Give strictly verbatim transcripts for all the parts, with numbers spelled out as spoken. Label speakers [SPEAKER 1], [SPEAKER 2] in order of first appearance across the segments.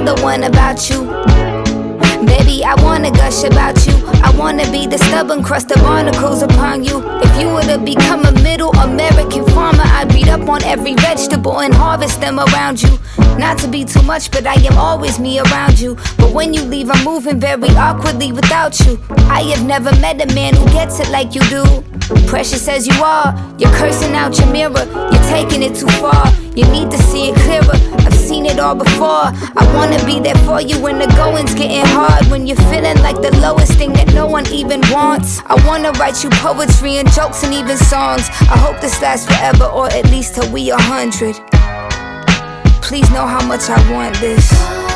[SPEAKER 1] the one about you. Baby, I wanna gush about you. I wanna be the stubborn crust of barnacles upon you. If you were to become a middle American farmer, I'd read up on every vegetable and harvest them around you. Not to be too much, but I am always me around you. But when you leave, I'm moving very awkwardly without you. I have never met a man who gets it like you do. Precious as you are, you're cursing out your mirror. You're taking it too far, you need to see it clearer. I've seen it all before. I wanna be there for you when the going's getting hard, when you're feeling like the lowest thing that no one even wants. I wanna write you poetry and jokes and even songs. I hope this lasts forever, or at least till we a hundred. Please know how much I want this.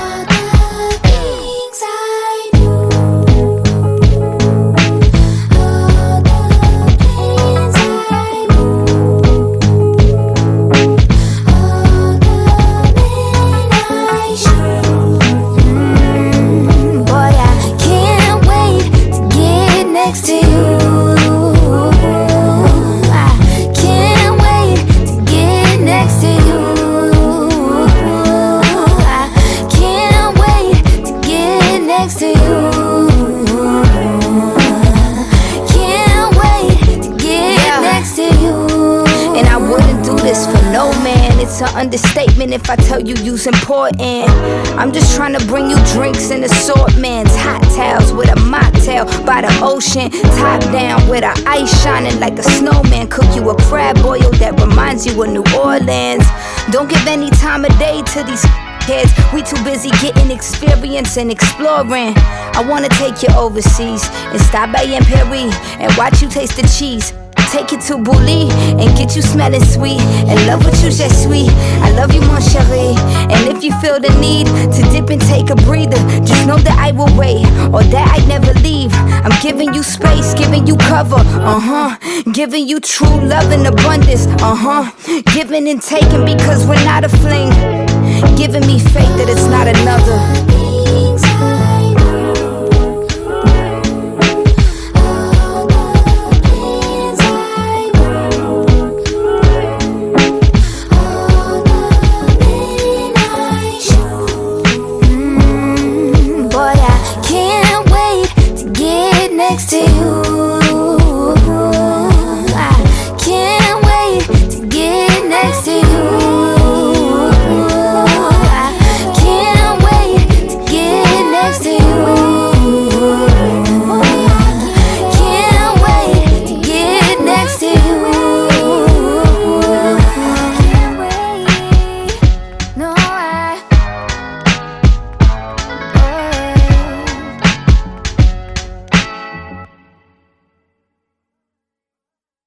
[SPEAKER 1] It's an understatement if I tell you you's important. I'm just trying to bring you drinks and assortments, hot towels with a mocktail by the ocean, top down with our ice shining like a snowman. Cook you a crab boil that reminds you of New Orleans. Don't give any time of day to these kids. We too busy getting experience and exploring. I wanna take you overseas and stop by in Paris and watch you taste the cheese. Take you to Bouli and get you smelling sweet, and love what you just sweet. I love you, mon chéri. And if you feel the need to dip and take a breather, just know that I will wait, or that I never leave. I'm giving you space, giving you cover, uh-huh. Giving you true love and abundance, uh-huh. Giving and taking because we're not a fling. Giving me faith that it's not another.